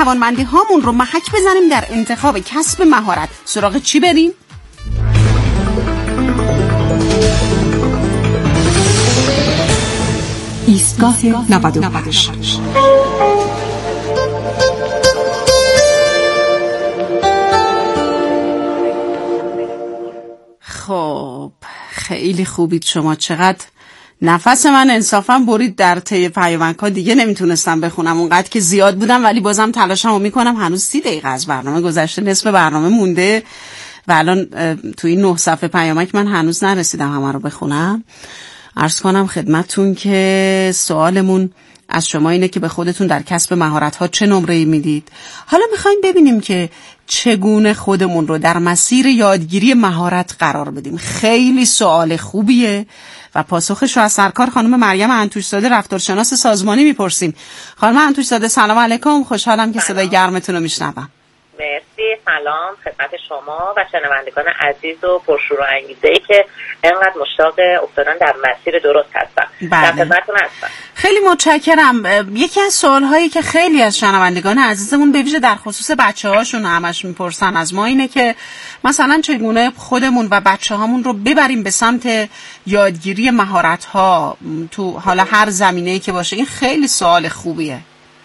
توانمندی هامون رو محک بزنیم در انتخاب کسب مهارت، سراغ چی بریم؟ ایستگاه 98. خب خیلی خوبید شما. چقدر نفس من انصافا برید در طی پیامک‌ها، دیگه نمیتونستم بخونم اونقدر که زیاد بودم، ولی بازم تلاشمو میکنم. هنوز 30 دقیقه از برنامه گذشته، نصف برنامه مونده و الان توی این 9 صفحه پیامک من هنوز نرسیدم همه رو بخونم. عرض کنم خدمتتون که سوالمون از شما اینه که به خودتون در کسب مهارت‌ها چه نمره‌ای میدید؟ حالا می‌خوایم ببینیم که چگونه خودمون رو در مسیر یادگیری مهارت قرار بدیم. خیلی سوال خوبیه و پاسخش رو از سرکار خانم مریم انتوش‌زاده، رفتارشناس سازمانی میپرسیم. خانم انتوش‌زاده سلام علیکم، خوشحالم که صدای گرمتون رو میشنوم. مرسی، سلام خدمت شما و شنوندگان عزیز و پرشور و انگیزه‌ای که انقدر مشتاق افتادن در مسیر درست هستن. در خدمتتون هستم. خیلی متشکرم. یکی از سوال‌هایی که خیلی از شنوندگان عزیزمون به ویژه در خصوص بچه‌هاشون همش میپرسن از ما اینه که مثلا چگونه خودمون و بچه‌هامون رو ببریم به سمت یادگیری مهارت‌ها تو حالا هر زمینه‌ای که باشه. این خیلی سوال خوبیه.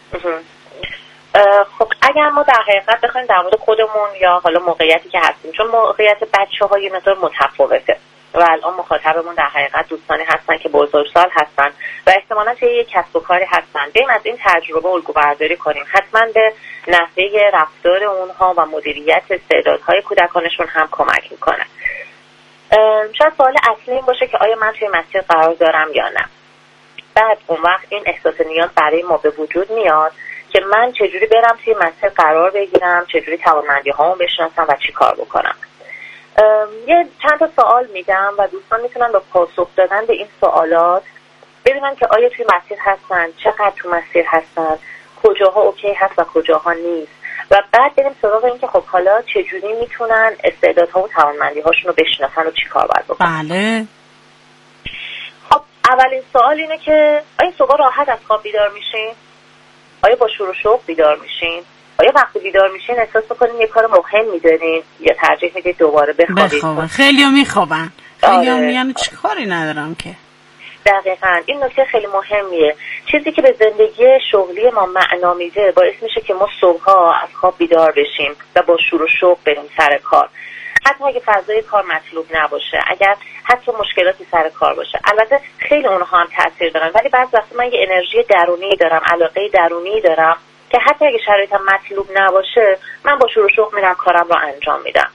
خب اگر ما در حقیقت بخوایم در مورد خودمون یا حالا موقعیتی که هستیم، چون موقعیت بچه‌ها یه مقدار متفاوته و الان مخاطبمون در حقیقت دوستانی هستن که بزرگسال هستن و احتمالاً توی یک کسب و کاری هستن. بریم از این تجربه الگو برداری کنیم. حتما به نحوه رفتار اونها و مدیریت استعدادهای کودکانشون هم کمک میکنه. شاید سوال اصلی این باشه که آیا من توی مسیر قرار دارم یا نه. بعد اون وقت این احساس نیاز برای ما به وجود میاد که من چجوری برم توی مسیر قرار بگیرم، چجوری توانمندی هامو بشناسم و چی کار بکنم. یه چند تا سوال میدم و دوستان میتونن با پاسخ دادن به این سوالات ببینن که آیا توی مسیر هستن، چقدر تو مسیر هستن، کجاها اوکی هست و کجاها نیست و بعد بریم سراغ این که خب حالا چجوری میتونن استعدادها و توانمندی هاشون رو بشناسن و چی کار باید بکنن. بله. خب اولین سوال اینه که آیا صبح راحت از خواب بیدار میشین؟ آیا با شور و شوق بیدار میشین؟ آیا وقتی بیدار میشین احساس میکنین یه کار مهم میدارین یا ترجیح میدید دوباره بخوابید؟ خیلی میخوابن. خیلی میگن چه کاری ندارم که. دقیقاً این نکته خیلی مهمیه. چیزی که به زندگی شغلی ما معنا میده باعث میشه که ما صبحها از خواب بیدار بشیم و با شور و شوق بریم سر کار. حتی اگه فضای کار مطلوب نباشه، اگر حتی مشکلاتی سر کار باشه. البته خیلی اونها هم تاثیر دارن، ولی بعضی وقتا من یه انرژی درونی دارم، علاقه درونی دارم که حتی اگه شرایطم مطلوب نباشه من با شور و شوق میرم کارم رو انجام میدم.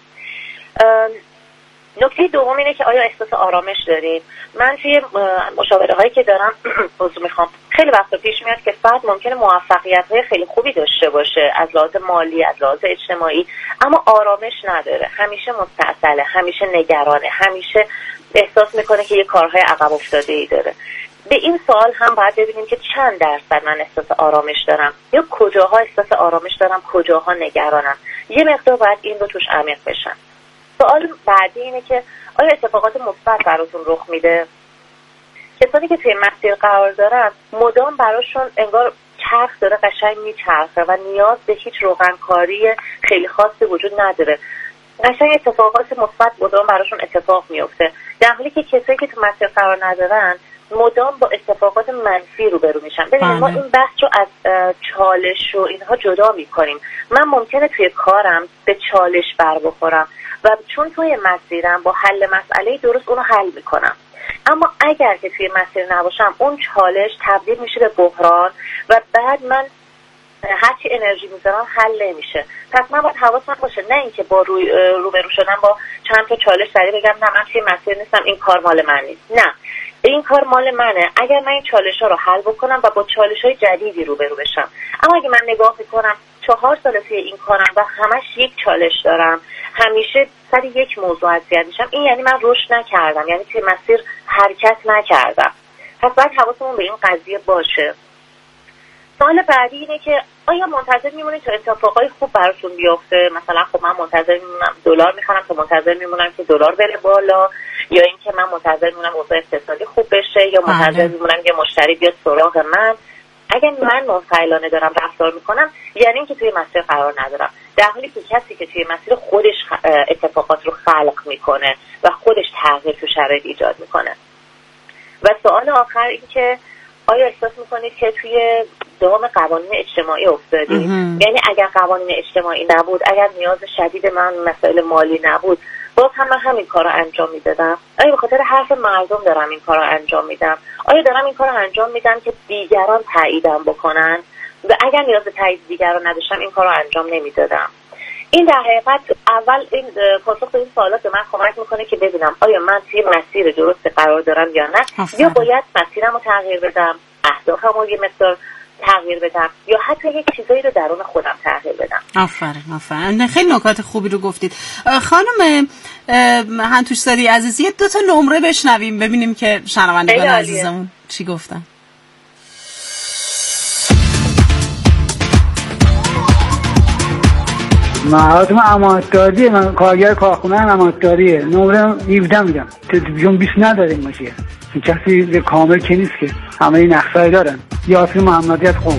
نکته دوم اینه که آیا احساس آرامش دارید؟ من توی مشاوره هایی که دارم موضوع میخوام خیلی وقتا پیش میاد که فرد ممکنه موفقیت های خیلی خوبی داشته باشه از لحاظ مالی، از لحاظ اجتماعی، اما آرامش نداره، همیشه مستعجله، همیشه نگرانه، همیشه احساس میکنه که یه کارهای عقب افتاده ای داره. به این سوال هم باید ببینیم که چند درصد من احساس آرامش دارم یا کجاها احساس آرامش دارم، کجاها نگرانم. یه مقدار باید این رو توش عمیق بشن. سوال بعدی اینه که آیا اتفاقات مثبت براتون رخ میده؟ کسانی که توی مسیر قرار دارن مدام براشون انگار چرخ داره قشنگ میچرخه و نیاز به هیچ روغنکاری خیلی خاصی وجود نداره. قشنگ اتفاقات مثبت مدام براشون اتفاق میفته، در حالی که کسایی که تو مسیر قرار ندارن مدام با اتفاقات منفی روبرو میشن. ببینید ما این بحث رو از چالش و اینها جدا میکنیم. من ممکنه توی کارم به چالش بر بخورم و چون توی مسیرم با حل مسئله درست اونو حل میکنم، اما اگر که توی مسیر نباشم اون چالش تبدیل میشه به بحران و بعد من هرچی انرژی میذارم حل نمیشه. پس من باید حواسم باشه نه اینکه با روبرو شدن با چند تا چالش سریع بگم نه من توی مسیر نیستم، این کار مال من نیست. نه، این کار مال منه اگر من این چالش ها رو حل بکنم و با چالش های جدیدی روبرو بشم. اما اگه من نگاه میکنم 4 سال توی این کارم و همش یک چالش دارم، همیشه سر یک موضوع اذیت میشم، این یعنی من رشد نکردم، یعنی توی مسیر حرکت نکردم. پس باید حواسمون به این قضیه باشه. سوال بعدی اینه که آیا منتظر میمونید تا اتفاقای خوب براتون بیفته؟ مثلا خب من منتظر میمونم دلار میخرم تا منتظر میمونم که دلار بره بالا، یا اینکه من منتظر میمونم اوضاع اقتصادی خوب بشه، یا منتظر میمونم یه مشتری بیاد سراغ من. اگر من منفعلانه دارم رفتار میکنم یعنی اینکه توی مسیر قرار ندارم، در حالی که کسی که توی مسیر خودش اتفاقات رو خلق میکنه و خودش تغییر تو شرایط ایجاد میکنه. و سوال آخر این که آیا احساس میکنید که توی دام قوانین اجتماعی افتادید؟ یعنی اگر قوانین اجتماعی نبود، اگر نیاز شدید من مسائل مالی نبود، باز هم من همین کار رو انجام میدادم؟ آیا به خاطر حرف مردم دارم این کار رو انجام میدم؟ آیا دارم این کار رو انجام میدم که دیگران تاییدم بکنن؟ و اگر نیاز به تایید دیگران نداشتم این کار رو انجام نمیدادم؟ این در حقیقت اول این پاسخ به این سوالات به من کمک میکنه که ببینم آیا من توی مسیر درست قرار دارم یا نه، یا باید مسیرم رو تغییر بدم، اهدافم رو یه مقدار تغییر بدم، یا حتی یک چیزایی رو درون خودم تغییر بدم. آفرین. خیلی نکات خوبی رو گفتید. خانم هنتوشزاده عزیز، یه 2 تا نمره بشنویم ببینیم که شنوندگان عزیزمون چی گفتن. مهارت من امانتداریه، من کارگر کارخونه امانتداریه، نمره 17 میدم. تلویزیون 20 نداریم باشه، کسی کامل که نیست که همه این نقصای دارن. یاسین محمدیت قم.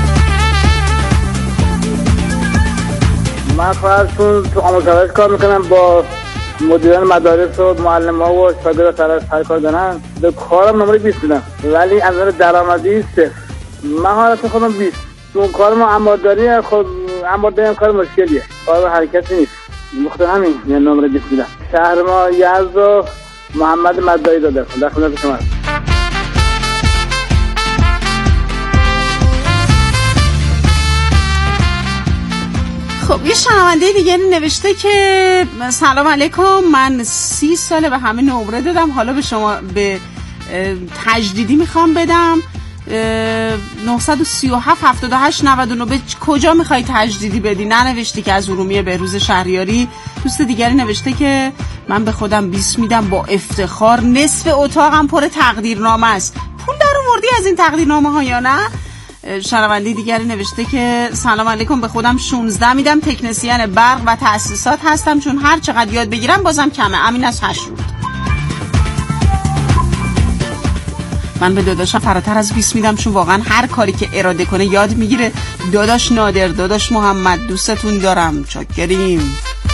من تو آموزش کار میکنم، با مدیران مدارس و معلم‌ها و شاگردان سر کار دارن. به کارم نمره 20 میدم، ولی از نظر درآمدی 0. مهارت خودم 20. تو کار ما امانتداری، خود امانتداری کار مشکلیه، کار حرکتی نیست، مخاطر همین یعنی نمره 20 میدم. شهر ما یزد و محمد مدعی داده در خدمت شما. خب یه شنونده دیگه نوشته که سلام علیکم، من 30 ساله به همه نمره دادم، حالا به شما به تجدیدی میخوام بدم 937 78 99. به کجا میخوای تجدیدی بدی؟ ننوشتی که از ارومیه بهروز شهریاری. دوست دیگری نوشته که من به خودم 20 میدم با افتخار، نصف اتاقم پر تقدیرنامه است. پول در آوردی از این تقدیرنامه ها یا نه؟ شنونده دیگری نوشته که سلام علیکم، به خودم 16 میدم، تکنسین برق و تأسیسات هستم، چون هر چقدر یاد بگیرم بازم کمه. امین از هشرود. من به داداشم فراتر از 20 میدم، چون واقعا هر کاری که اراده کنه یاد میگیره. داداش نادر، داداش محمد، دوستتون دارم، چاکریم.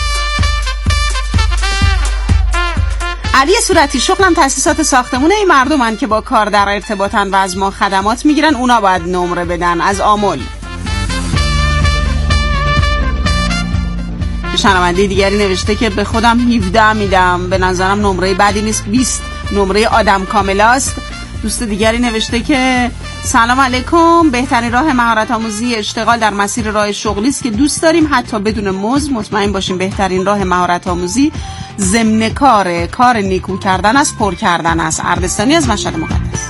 علی صورتی، شغلم تأسیسات ساختمونه. این مردمن که با کار در ارتباطن و از ما خدمات میگیرن، اونا باید نمره بدن. از آمل. شنونده دیگری نوشته که به خودم 17 میدم، به نظرم نمره بدی نیست، 20 نمره آدم کاملاست. دوست دیگری نوشته که سلام علیکم، بهترین راه مهارت آموزی اشتغال در مسیر راه شغلی است که دوست داریم، حتی بدون مزد. مطمئن باشیم بهترین راه مهارت آموزی ضمن کار نیکو کردن است، پر کردن است. اردستانی از مشهد مقدس.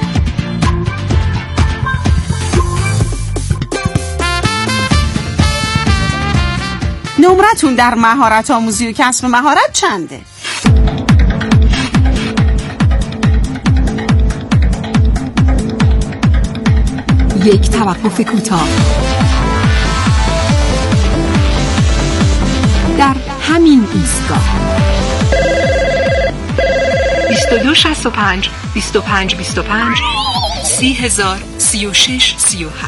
نمرتون در مهارت آموزی و کسب مهارت چنده؟ یک توقف کوتاه. در همین ایستگاه 2265 25 25 30,000 36 37.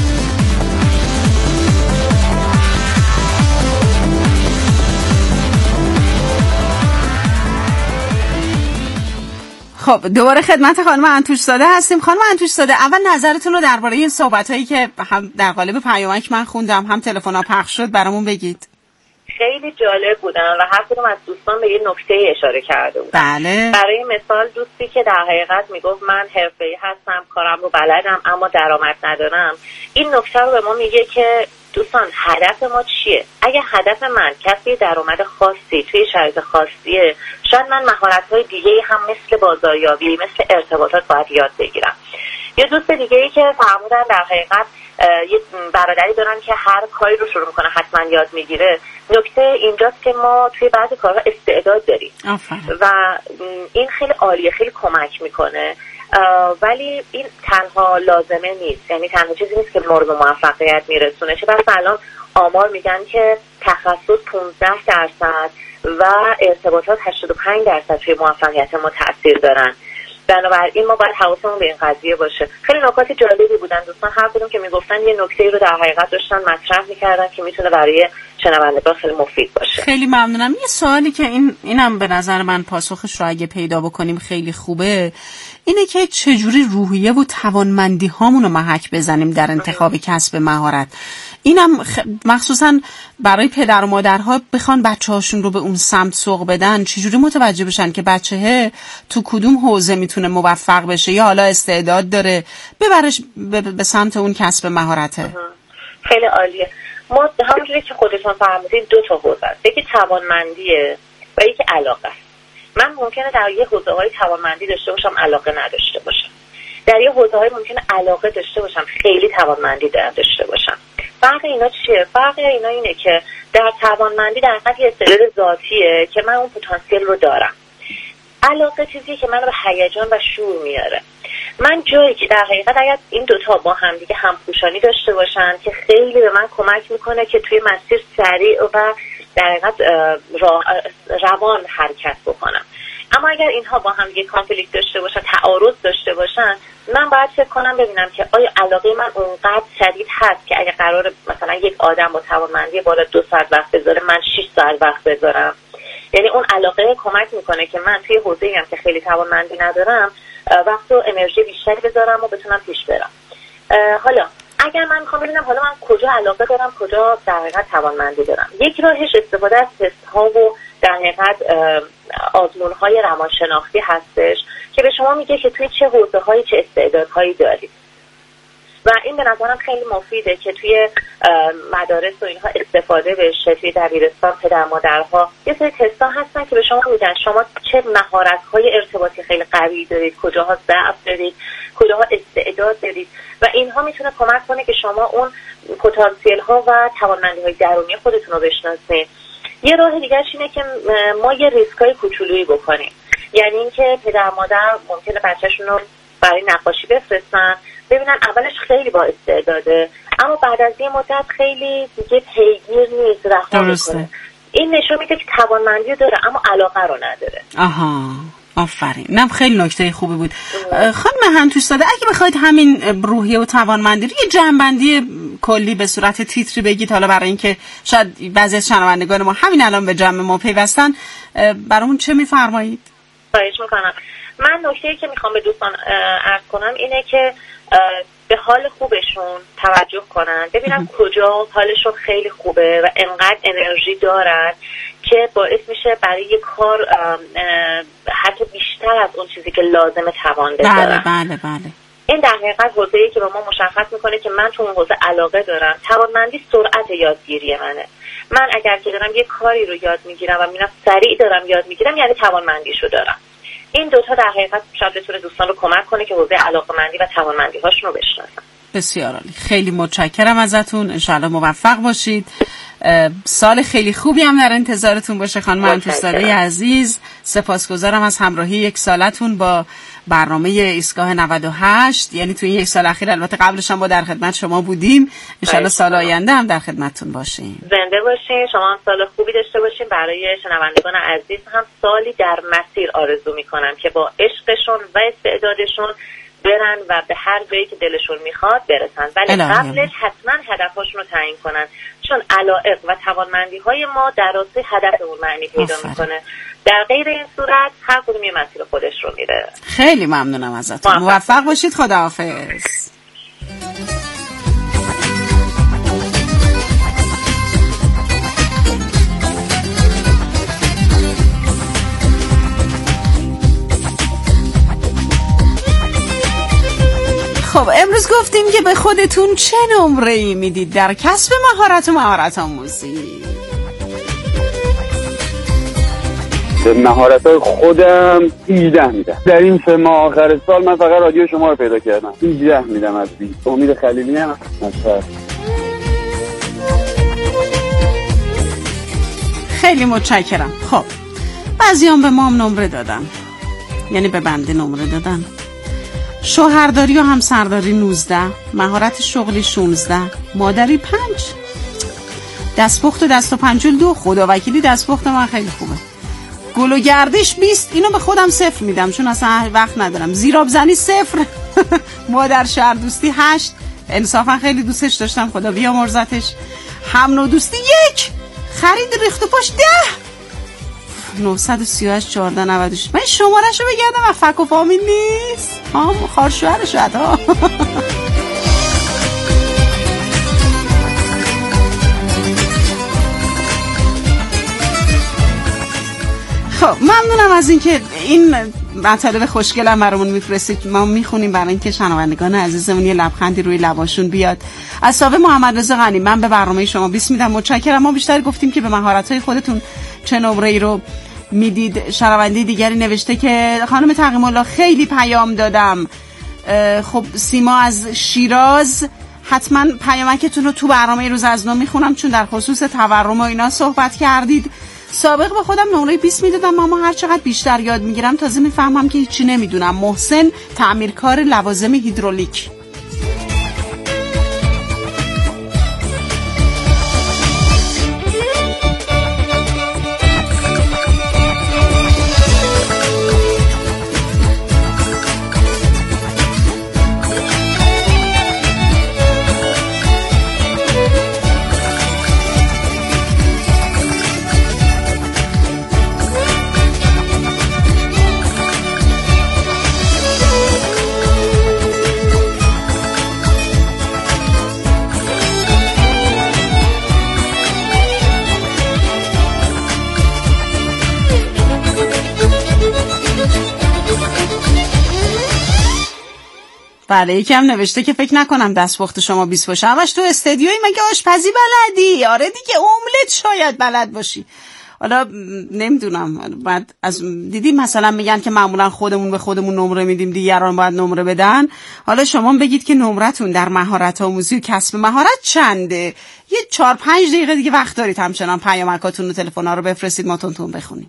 خب دوباره خدمت خانم هنتوشزاده هستیم. خانم هنتوشزاده، اول نظرتون رو درباره این صحبتایی که هم در قالب پیامک من خوندم هم تلفن‌ها پخش شد برامون بگید. خیلی جالب بودن و هر کدوم از دوستان به یه نکته اشاره کرده بودن. بله. برای مثال دوستی که در حقیقت میگفت من حرفه‌ای هستم، کارم رو بلدم اما درآمد ندارم، این نکته رو به ما میگه که دوستان هدف ما چیه؟ اگه هدف من کسب درآمد خاصی توی شرایط خاصیه، شاید من مهارت‌های دیگه‌ای هم مثل بازاریابی، مثل ارتباطات باید یاد بگیرم. یه دوست دیگه‌ای که فرمودن در حقیقت یه برادری دارن که هر کاری رو شروع میکنه حتما یاد میگیره. نکته اینجاست که ما توی بعضی کارها استعداد داریم و این خیلی عالیه، خیلی کمک میکنه، ولی این تنها لازمه نیست، یعنی تنها چیزی نیست که ما رو به موفقیت میرسونه. چه بس الان آمار میگن که تخصص 15% و ارتباطات 85% توی موفقیت ما تأثیر دارن. بنابراین ما باید حواسمون به این قضیه باشه. خیلی نکات جالبی بودن دوستان، هر کدوم که میگفتن یه نکته‌ای رو در حقیقت داشتن مطرح میکردن که میتونه برای شنوندگان خیلی مفید باشه. خیلی ممنونم. یه سوالی که اینم به نظر من پاسخش رو اگه پیدا بکنیم خیلی خوبه، اینه که چجوری روحیه و توانمندی هامون رو محک بزنیم در انتخاب کسب مهارت. اینم مخصوصا برای پدر و مادرها بخوان بچه‌هاشون رو به اون سمت سوق بدن، چجوری متوجه بشن که بچه‌ها تو کدوم حوزه میتونه موفق بشه یا حالا استعداد داره ببرش به سمت اون کسب مهارته. خیلی عالیه. ما همونجوری که خودتون فرمودید 2 تا حوزه است، یکی توانمندیه و یکی علاقه است. من ممکنه در یه حوزه‌های توانمندی داشته باشم علاقه نداشته باشم، در یه حوزه‌های ممکنه علاقه داشته باشم خیلی توانمندی داشته باشم. فرق اینا چیه؟ فرق اینا اینه که در توانمندی در حقیقت یه استعداد ذاتیه که من اون پتانسیل رو دارم. علاقه چیزیه که منو به هیجان و شور میاره. من جایی که در حقیقت اگر این 2 تا با هم دیگه همپوشانی داشته باشن که خیلی به من کمک میکنه که توی مسیر سریع و در حقیقت روان حرکت بکنم. اما اگر اینها با هم دیگه کانفلیکت داشته باشن، تعارض داشته باشن، من باید فکر کنم ببینم که آیا علاقه من اونقدر شدید هست که اگه قراره مثلا یک آدم با توانمندی بالا 2 ساعت وقت بذاره من 6 ساعت وقت بذارم. یعنی اون علاقه کمک میکنه که من توی حوزه‌ای هم که خیلی توانمندی ندارم وقت و انرژی بیشتری بذارم و بتونم پیش برم. حالا اگر من میخوام ببینم حالا من کجا علاقه دارم کجا در حقیقت توانمندی دارم، یک راهش استفاده از تست‌ها و در حقیقت آزمون‌های روانشناختی هستش که به شما میگه که توی چه حوزه‌هایی چه استعدادهایی دارید و این به نظرم خیلی مفیده که توی مدارس و اینها استفاده بشه. توی دبیرستان پدر مادرها یه سری تستا هستن که به شما میگن شما چه مهارت‌های ارتباطی خیلی قوی دارید، کجاها ضعف دارید، کجاها استعداد دارید و اینها میتونه کمک کنه که شما اون پتانسیل‌ها و توانمندی‌های درونی خودتون رو بشناسید. یه راه دیگه‌ش اینه که ما یه ریسکای کوچولویی بکنیم، یعنی اینکه پدر مادر ممکنه بچه‌شون رو برای نقاشی بفرستن، ببینن اولش خیلی با استعداده اما بعد از یه مدت خیلی دیگه پیگیر نیست، رها میکنه. این نشون میده که توانمندی داره اما علاقه رو نداره. آها، آفرین. نه خیلی نکته خوبی بود. خانم همتوش‌زاده اگه بخواید همین روحیه و توانمندی رو یه جمع‌بندی کلی به صورت تیتری بگید، حالا برای اینکه شاید بعضی از شنوندگان ما همین الان به جمع ما پیوستن، برامون چه میفرمایید؟ خواهش میکنم. من نکته‌ای که میخوام به دوستان عرض کنم اینه که به حال خوبشون توجه کنن، ببینن کجا حالشون خیلی خوبه و انقدر انرژی دارن که باعث میشه برای یک کار حتی بیشتر از اون چیزی که لازمه توان بذارن. بله. این در حقیقت حوزه‌ای که به ما مشخص میکنه که من تو اون حوزه علاقه دارم. توانمندی سرعت یادگیری منه. من اگر که دارم یک کاری رو یاد میگیرم و میرم سریع دارم یاد میگیرم یعنی توانمندیشو دارم. این 2 تا در حقیقت شاید بتونه دوستان رو کمک کنه که حوزه علاقه‌مندی و توانمندی هاشون رو بشناسن. بسیار عالی. خیلی متشکرم ازتون. انشالله موفق باشید. سال خیلی خوبی هم در انتظارتون باشه خانم همتوش‌زاده عزیز. سپاسگزارم از همراهی 1 سالتون با برنامه ایستگاه 98. یعنی توی این 1 سال اخیر، البته قبلش هم با در خدمت شما بودیم. انشالله سال آینده هم در خدمتتون باشیم. زنده باشین. شما هم سال خوبی داشته باشین. برای شنوندگان عزیز هم سالی در مسیر آرزو میکنم که با عشقشون و استعدادشون برن و به هر جایی که دلشون میخواد برسن، ولی قبلش حتما هدفاشون رو تعیین کنن، چون علایق و توانمندی های ما در راستای هدفمون معنی پیدا میکنه. در غیر این صورت هر کدوم یه مسیر خودش رو میره. خیلی ممنونم ازتون. موفق باشید. خداحافظ. خب امروز گفتیم که به خودتون چه نمره‌ای میدید در کسب مهارت و مهارت آموزی؟ به مهارت‌های خودم 18 میدم. در این 3 ماه آخر سال من فقط رادیو شما رو پیدا کردم. 18 میدم از 20. امید خلیلی هم خیلی متشکرم. خب بعضیام به ما هم نمره دادن، یعنی به بنده نمره دادن. شوهرداری و همسرداری 19، مهارت شغلی 16، مادری 5، دستپخت و دست و پنجول 2. خداوکیلی دستپخت من خیلی خوبه. گل و گردش 20. اینو به خودم 0 میدم چون اصلا وقت ندارم. زیراب زنی 0. مادر شهر دوستی 8. انصافا خیلی دوستش داشتم، خدا بیامرزتش. هم نوع دوستی 1. خرید ریخت و پاش 10. 938 1496. من شمارهشو بگردم و فک و فامیل نیست خار شوهر شاید ها. خب ممنونم از اینکه این مطالب خوشگلم برامون میفرستید، ما میخونیم برای اینکه شنوندگان عزیزمون یه لبخندی روی لباشون بیاد. از صاحب محمد رضا غنی، من به برنامه شما 20 میدم. متشکرم. ما بیشتر گفتیم که به مهارت‌های خودتون چه نمره‌ای رو میدید. شنونده دیگری نوشته که خانم تقیم الله خیلی پیام دادم. خب سیما از شیراز، حتما پیامکتون رو تو برنامه روز از نو میخونم چون در خصوص تورم و اینا صحبت کردید. سابق به خودم نمره 20 میدادم اما هر چقدر بیشتر یاد میگیرم تازه میفهمم که هیچی نمیدونم. محسن، تعمیرکار لوازم هیدرولیک. بله یکم نوشته که فکر نکنم دستپخت شما 20 باشه. همش تو استدیوی مگه آشپزی بلدی؟ آره دیگه املت شاید بلد باشی. حالا نمیدونم. بعد از دیدیم مثلا میگن که معمولا خودمون به خودمون نمره میدیم، دیگران باید نمره بدن. حالا شما بگید که نمرتون در مهارت آموزی و کسب مهارت چنده؟ یه 4-5 دقیقه دیگه وقت دارید همچنان پیامکاتون و تلفن‌ها رو بفرستید ما تون بخونیم.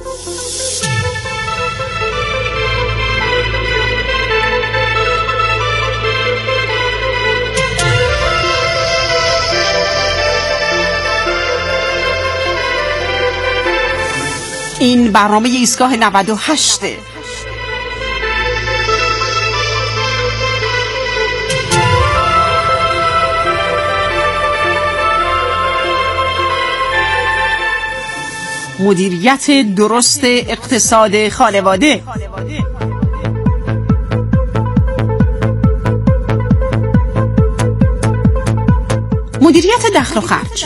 این برنامه ایستگاه 98. مدیریت درست اقتصاد خانواده. مدیریت دخل و خرج.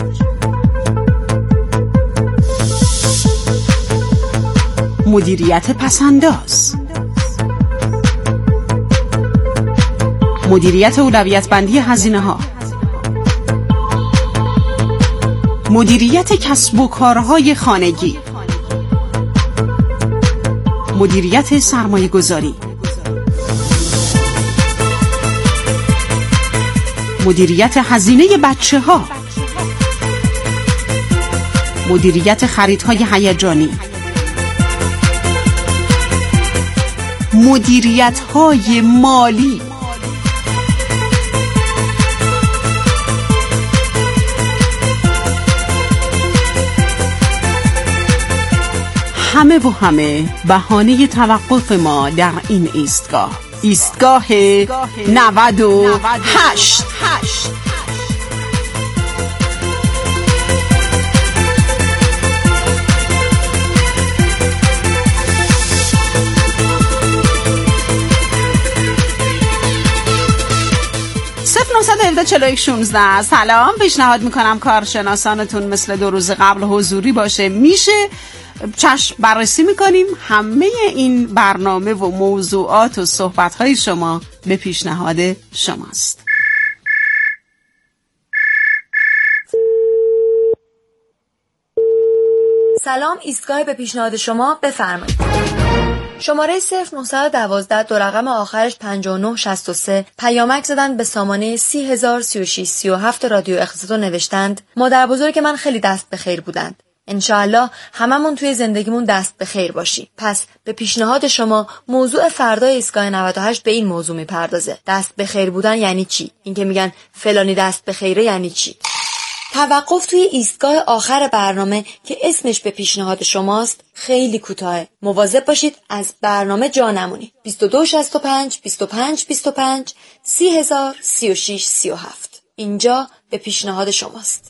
مدیریت پسنداز. مدیریت اولویت بندی هزینه ها. مدیریت کسب و کارهای خانگی. مدیریت سرمایه گذاری. مدیریت هزینه بچه ها. مدیریت خریدهای هیجانی. مدیریت‌های مالی. همه و همه بهانه توقف ما در این ایستگاه 98. سلام. پیشنهاد میکنم کارشناسانتون مثل 2 روز قبل حضوری باشه. میشه چشم بررسی میکنیم. همه این برنامه و موضوعات و صحبتهای شما به پیشنهاد شماست. سلام، ایستگاه به پیشنهاد شما، بفرمایید. شماره 0912 دو رقم آخرش 5963 پیامک زدن به سامانه 3003637 رادیو اقتصاد نوشتند مادر بزرگ من خیلی دست به خیر بودند. انشاءالله هممون توی زندگیمون دست به خیر باشیم. پس به پیشنهاد شما موضوع فردای ایستگاه 98 به این موضوع میپردازه. دست به خیر بودن یعنی چی؟ این که میگن فلانی دست به خیره یعنی چی؟ توقف توی ایستگاه آخر برنامه که اسمش به پیشنهاد شماست خیلی کوتاهه. مواظب باشید از برنامه جا نمونید. 2265 25 25 30,000 36 37. اینجا به پیشنهاد شماست.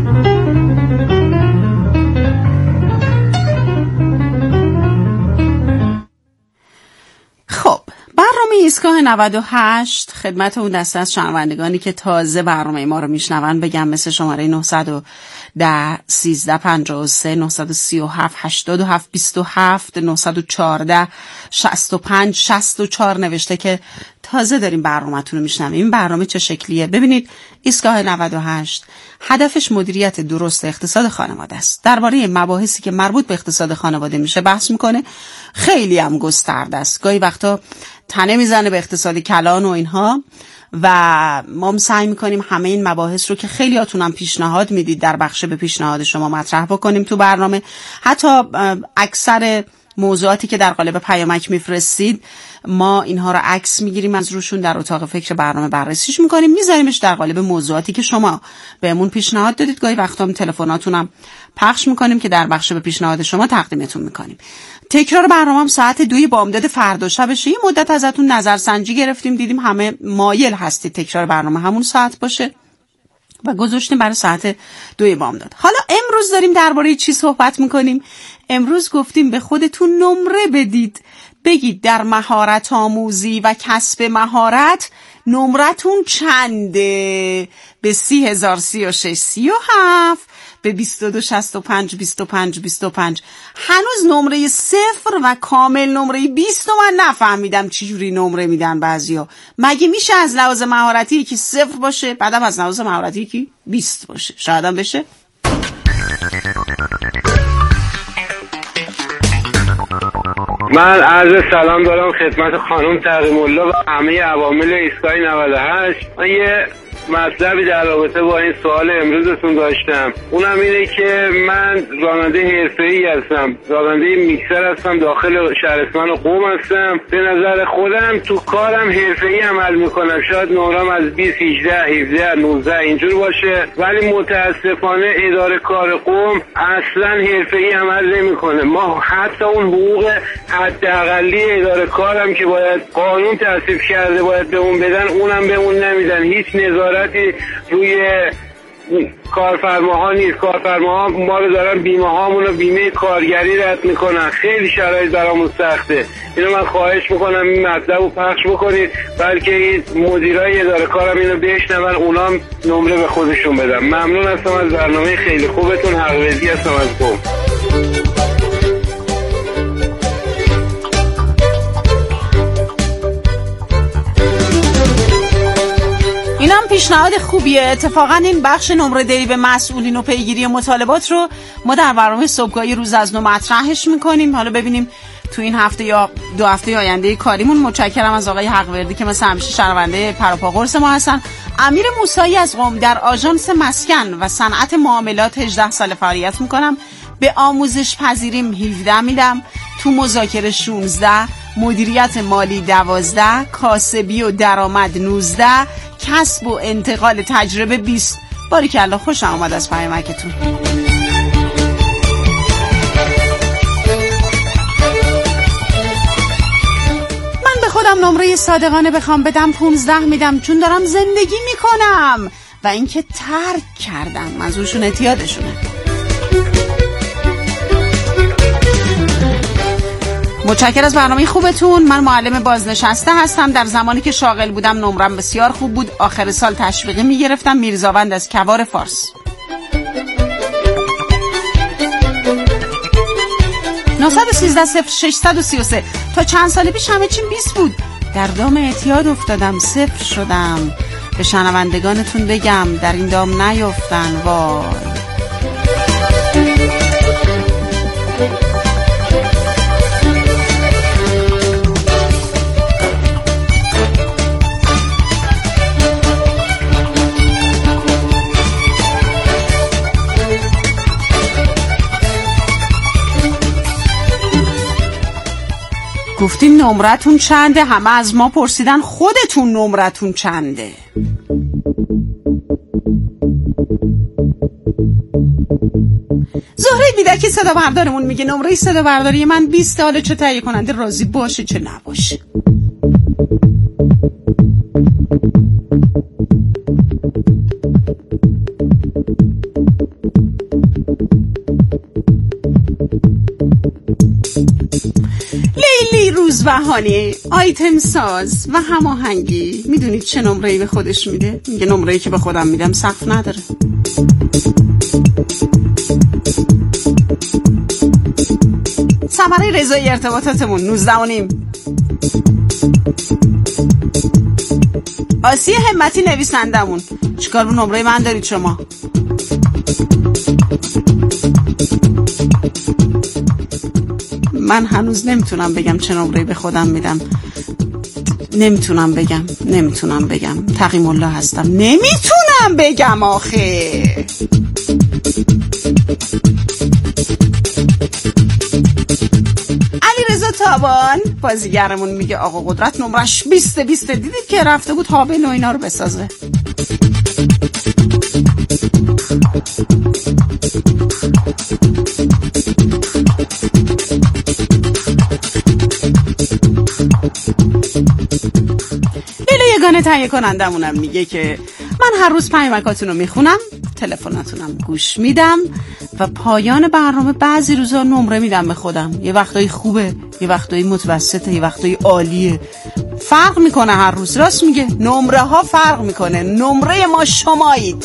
خب برنامه ایستگاه 98 خدمت اون دسته از شنوندگانی که تازه برنامه ما رو میشنون بگم مثل شماره 910 1353 937 87 27 914 65 64 نوشته که تازه داریم برنامه‌تون رو میشنویم. این برنامه چه شکلیه؟ ببینید ایستگاه 98 هدفش مدیریت درست اقتصاد خانواده است. درباره مباحثی که مربوط به اقتصاد خانواده میشه بحث میکنه. خیلی هم گسترده است. گاهی وقتا تنه میزنه به اقتصاد کلان و اینها و ما سعی میکنیم همه این مباحث رو که خیلیاتون هم پیشنهاد میدید در بخش به پیشنهاد شما مطرح بکنیم تو برنامه. حتی اکثر موضوعاتی که در قالب پیامک میفرستید ما اینها رو عکس میگیریم از روشون در اتاق فکر برنامه بررسیش میکنیم میذاریمش در قالب موضوعاتی که شما بهمون پیشنهاد دادید. گاهی وقتا هم تلفناتون هم پخش میکنیم که در بخش به پیشنهاد شما تقدیمتون میکنیم. تکرار برنامه هم ساعت 2 بامداد فردا شبشه. یه مدت ازتون نظرسنجی گرفتیم دیدیم همه مایل هستید تکرار برنامه همون ساعت باشه و گذاشتیم برای ساعت 2 بامداد. حالا امروز داریم درباره چی صحبت میکنیم؟ امروز گفتیم به خودتون نمره بدید. بگید در مهارت آموزی و کسب مهارت نمرتون چنده؟ به 30,036 37 به 2265 25 25. هنوز نمره 0 و کامل نمره 20 من نفهمیدم چجوری نمره میدن بعضیا. مگه میشه از لحاظ مهارتی یکی 0 باشه بعدم از لحاظ مهارتی یکی 20 باشه؟ شاید هم بشه. من عرض سلام دارم خدمت خانم تقی‌الله و همه عوامل ایستگاه 98. من یه مطلبی در رابطه با این سوال امروزتون داشتم. اونم اینه که من راننده حرفه‌ای هستم، راننده میکسر هستم، داخل شهرستان قم هستم. به نظر خودم تو کارم حرفه‌ای عمل میکنم. شاید نمرم از 20 18 17 19 اینجور باشه، ولی متاسفانه اداره کار قم اصلا حرفه‌ای عمل نمیکنه. ما حتی اون حقوق حداقلی اداره کارم که باید قانون تصویب کرده باید بهمون بدن اونم بهمون نمیدن. هیچ نظارتی روی کارفرماها نیست. کارفرماها ما رو دارن بیمه هامون و بیمه کارگری رد میکنن. خیلی شرایط برامون سخته. اینو من خواهش میکنم این مطلب رو پخش بکنید بلکه این مدیرای اداره کارم اینو بشنون اونام نمره به خودشون بدن. ممنون هستم از برنامه خیلی خوبتون. حقیقی هستم از قم. اینم پیشنهاد خوبیه. اتفاقا این بخش نمره دهی به مسئولین و پیگیری مطالبات رو ما در برنامه صبحگاهی روز از نو مطرحش میکنیم. حالا ببینیم تو این هفته یا 2 هفته آینده کاریمون. متشکرم از آقای حقوردی که مثل همیشه شنونده پروپا قرص ما هستن. امیر موسایی از قم در آژانس مسکن و صنعت معاملات 18 سال فعالیت میکنم. به آموزش پذیریم 17 میدم، تو مذاکره 16، مدیریت مالی 12، کاسبی و درآمد 19، کسب و انتقال تجربه 20. باریکلا خوش آمد از پیامکتون. من به خودم نمره صادقانه بخوام بدم 15 میدم چون دارم زندگی میکنم و اینکه ترک کردم منظورشون اعتیادشونه. متشکرم از برنامه خوبتون. من معلم بازنشسته هستم. در زمانی که شاغل بودم نمرم بسیار خوب بود. آخر سال تشویقی میگرفتم. میرزاوند از کوار فارس. 913-0633. تا چند سال پیش همه چیم 20 بود. در دام اعتیاد افتادم، 0 شدم. به شنوندگانتون بگم در این دام نیفتن. وای. گفتیم نمرتون چنده؟ همه از ما پرسیدن خودتون نمرتون چنده؟ زهره بیدکی صدا بردارمون میگه نمره صدا برداری من 20 حالا چه تهیه کننده راضی باشه چه نباشه. لیلی روزبهانی آیتم ساز و هماهنگی، میدونید چه نمره‌ای به خودش میده؟ میگه نمره‌ای که به خودم میدم سقف نداره. ثمره رضایی ارتباطاتمون 19.5. آسیه همتی نویسندمون چیکار با نمره من دارید شما؟ من هنوز نمیتونم بگم چه نمره‌ای به خودم میدم. نمیتونم بگم تقیم الله هستم، نمیتونم بگم آخه. علیرضا تابان بازیگرمون میگه آقا قدرت نمرش 20 دیدید که رفته بود هابل و اینا رو بسازه. یگانه تهیه کنندمونم میگه که من هر روز پیامکاتون رو میخونم، تلفناتونم گوش میدم و پایان برنامه بعضی روزا نمره میدم به خودم. یه وقتایی خوبه، یه وقتایی متوسطه، یه وقتایی عالیه، فرق میکنه هر روز. راست میگه، نمره ها فرق میکنه، نمره ما شمایید.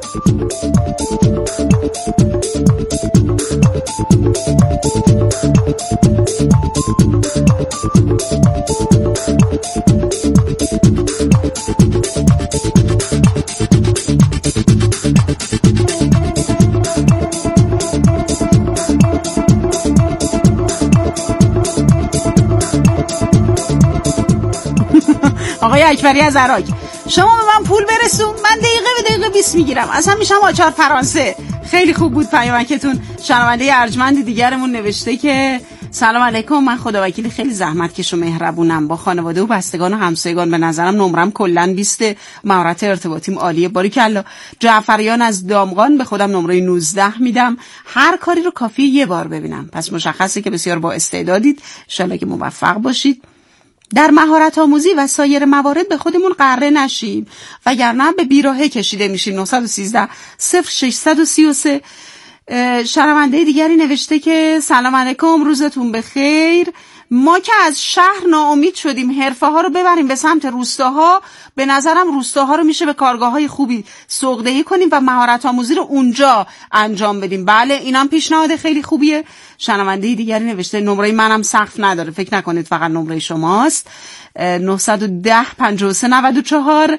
آقای اکبری از عراق، شما به من پول برسون، من دقیقه به دقیقه 20 میگیرم، اصلا میشم آچار فرانسه. خیلی خوب بود پیامکتون. شنونده ارجمند دیگرمون نوشته که سلام علیکم، من خداوکیلی خیلی زحمتکش و مهربونم، با خانواده و بستگان و همسایگان به نظرم نمرم کلا 20، مهارت ارتباطیم عالیه، باریکلا. جعفریان از دامغان، به خودم نمره 19 میدم، هر کاری رو کافیه یه بار ببینم، پس مشخصه که بسیار با استعدادید، ان شاءالله که موفق باشید. در مهارت آموزی و سایر موارد به خودمون قره نشیم وگرنه به بیراهه کشیده میشیم. 913 0633. شنونده دیگری نوشته که سلام علیکم، روزتون بخیر. ما که از شهر ناامید شدیم حرفه ها رو ببریم به سمت روستاها، به نظرم روستاها رو میشه به کارگاه های خوبی سوق‌دهی کنیم و مهارت آموزی رو اونجا انجام بدیم. بله اینم پیشنهاد خیلی خوبیه. شنونده دیگری نوشته نمره منم سقف نداره، فکر نکنید فقط نمره شماست. 910 53 94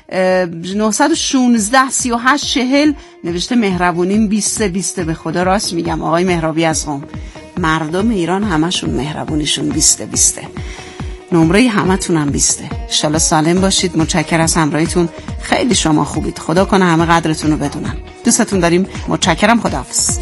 916 38 40 نوشته مهربونیم 20 به خدا راست میگم. آقای مهرابی از قم، مردم ایران همشون مهربونیشون 20 نمره همتونم 20. انشالله سالم باشید. متشکر از همراهیتون، خیلی شما خوبید، خدا کنه همه قدرتون رو بدونن. دوستتون داریم، متشکرم، خداحافظ.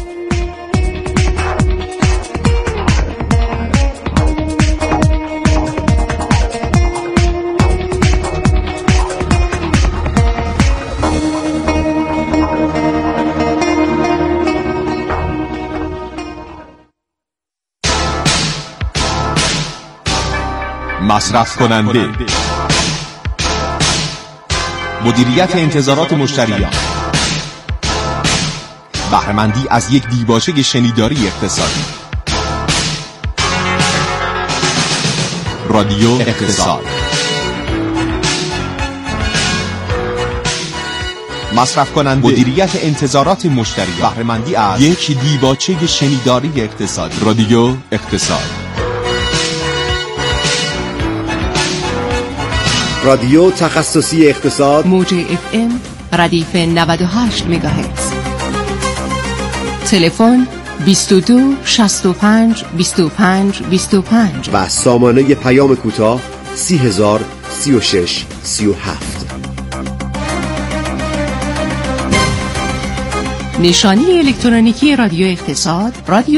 مصرف کننده، مدیریت انتظارات مشتریان، بهره‌مندی از یک دیباچه شنیداری اقتصادی. رادیو اقتصاد. مصرف کننده، مدیریت انتظارات مشتریان، بهره‌مندی از یک دیباچه شنیداری اقتصادی. رادیو اقتصاد. رادیو تخصصی اقتصاد، موج FM ردیف 98 مگاهرتز. تلفن 22 65 25 25 و سامانه پیام کوتاه 30,000 36 37. نشانی الکترونیکی رادیو اقتصاد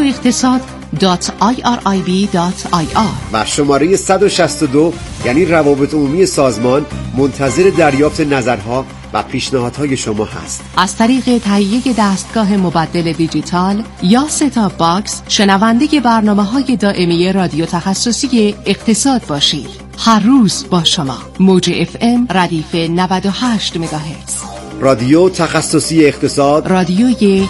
radioiqtisad.irib.ir و شماره 162 یعنی روابط عمومی سازمان منتظر دریافت نظرها و پیشنهادهای شما هست. از طریق تهیه دستگاه مبدل دیجیتال یا ست-آپ باکس شنونده برنامه‌های دائمی رادیو تخصصی اقتصاد باشید. هر روز با شما. موج FM ردیف 98 مگاهرتز. رادیو تخصصی اقتصاد، رادیوی